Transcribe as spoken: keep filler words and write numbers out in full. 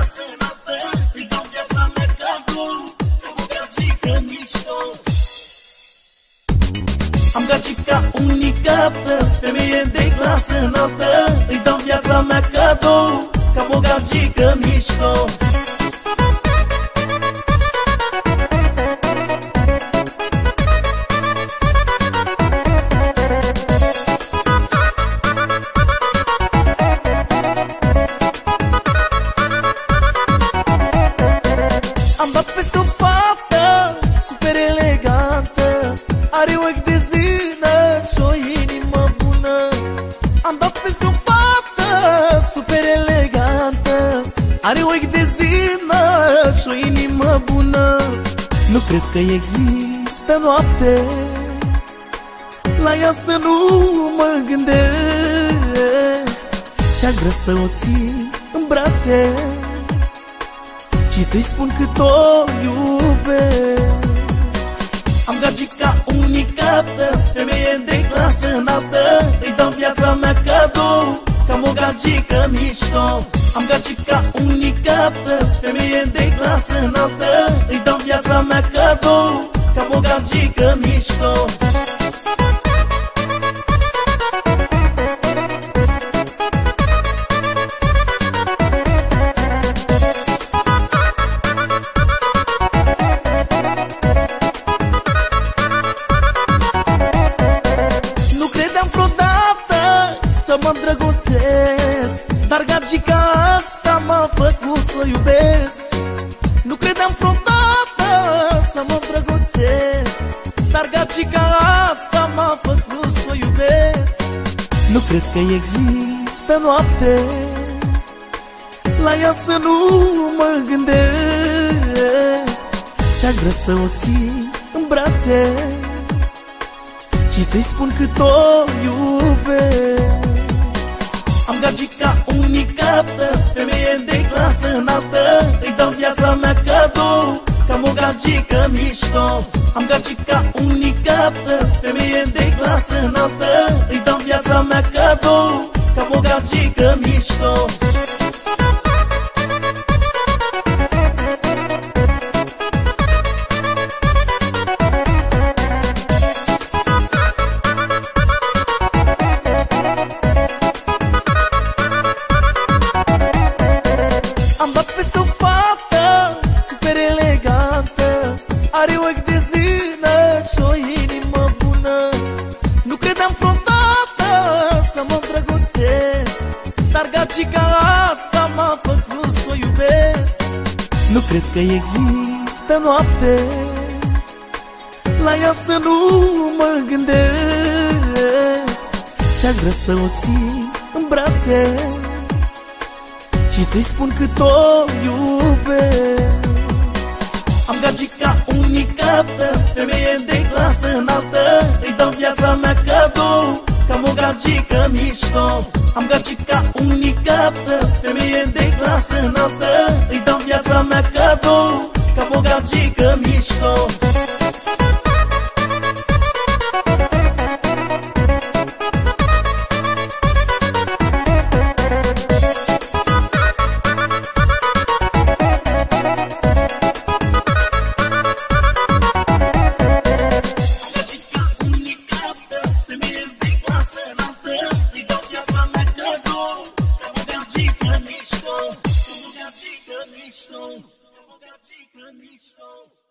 clasă înaltă, îi dau viața mea cadou, ca o gagică mișto. Am gagica unicată, femeie de clasă înaltă, îi dau viața mea cadou, ca o gagică mișto. Am dat peste o fată super elegantă, are ochi de zână și o inimă bună. Am dat peste o fată super elegantă, are ochi de zână și o inimă bună. Nu cred că există noapte la ea să nu mă gândesc, și-aș vrea să o țin în brațe și să-i spun cât o iubesc. Am gagica unicată, femeie de clasă înaltă, îi dau viața mea cadou, ca o gagică mișto. Am gagica unicată, femeie de clasă înaltă, îi dau viața mea cadou, ca o gagică mișto. Să mă îndrăgostesc, dar gagica asta m-a făcut să o iubesc. Nu credeam vreodată să mă îndrăgostesc, dar gagica asta m-a făcut să o iubesc. Nu cred că există noapte la ea să nu mă gândesc, și-aș vrea să o țin în brațe și să-i spun cât o iubesc. Am gagica unicată, femeie de clasă înaltă, îi dau viața mea cadou, ca o gagică mișto. Am gagica unicată, femeie de clasă înaltă, îi dau viața mea cadou, ca o gagică mișto. Am dat peste o fată super elegantă, are ochi de zână și o inimă bună. Nu credeam vreodată să mă îndrăgostesc, dar gagica asta m-a făcut să o iubesc. Nu cred că există noapte la ea să nu mă gândesc, și-aș vrea să o țin în brațe și să-i spun cât o iubesc. Am gagica unicată, femeie de clasă înaltă, îi dau viața mea cadou, ca o gagică mișto. Am gagica unicată, femeie de clasă înaltă, îi dau viața mea cadou, ca o gagică mișto. Misto, como gatica misto, como gatica misto.